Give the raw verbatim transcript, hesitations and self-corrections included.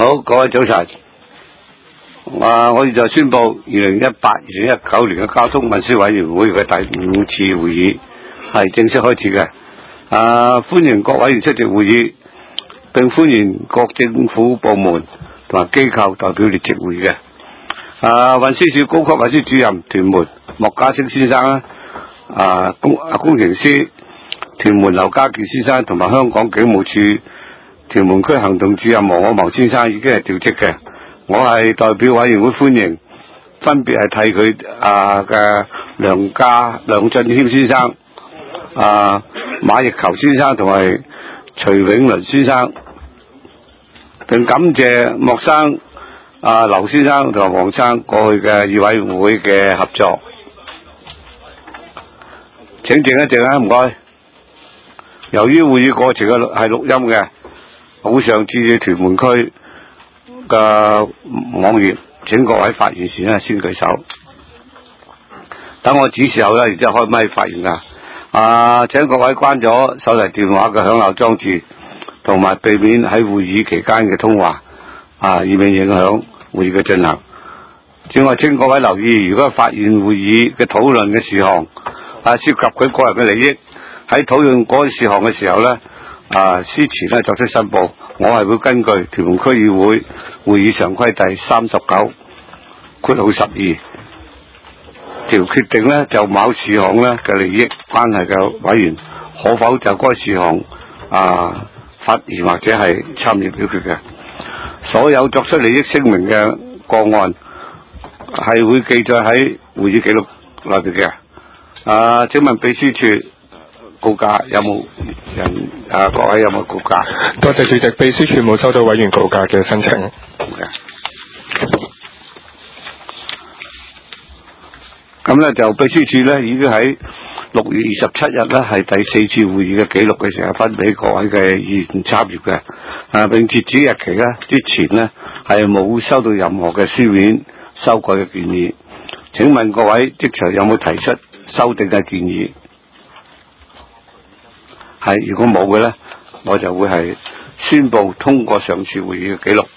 好，各位早晨。啊，我現在宣布二零一八、二零一九年嘅交通運輸委員會嘅第五次會議係正式開始嘅。啊，歡迎各委員出席會議，並歡迎各政府部門同埋機構代表列席會嘅。啊，運輸署高級運輸主任屯門莫家聲先生啦，啊工啊工程師屯門劉家健先生同埋香港警務處屯門區行動主任黃可謀先生已經係調職嘅。我係代表委員會歡迎，分別係替佢啊嘅梁家梁俊謙先生、啊馬奕球先生同埋徐永倫先生，並感謝莫生、啊劉先生同埋黃生過去嘅議委會嘅合作。請靜一靜啊，唔該。由於會議過程嘅係錄音嘅，好上至屯門區嘅網頁，請各位發言時咧先舉手。等我指示後咧，然之後開咪發言噶。啊，請各位關咗手提電話嘅響鬧裝置，同埋避免喺會議期間嘅通話，啊，以免影響會議嘅進行。另外，請各位留意，如果發現會議嘅討論嘅事項啊涉及佢個人嘅利益，喺討論嗰個事項嘅時候咧，啊，事前咧作出申報，我係會根據屯門區議會會議常規第三十九括號十二條決定咧，就某事項咧嘅利益關係嘅委員可否就該事項啊發言或者係參與表決嘅。所有作出利益聲明嘅個案係會記載喺會議記錄裏邊嘅。啊，請問秘書處告假有冇人啊？各位有冇告假？ 多謝主席，秘書處冇收到委員告假嘅申請。 咁咧就秘書處咧已經喺六月二十七日咧係第四次會議嘅記錄嘅時候分俾各位嘅議員參與嘅。啊，並截止日期咧之前咧係冇收到任何嘅書面修改嘅建議。請問各位即場有冇提出修訂嘅建議？係，如果冇嘅咧，我就會係宣布通過上次會議嘅記錄。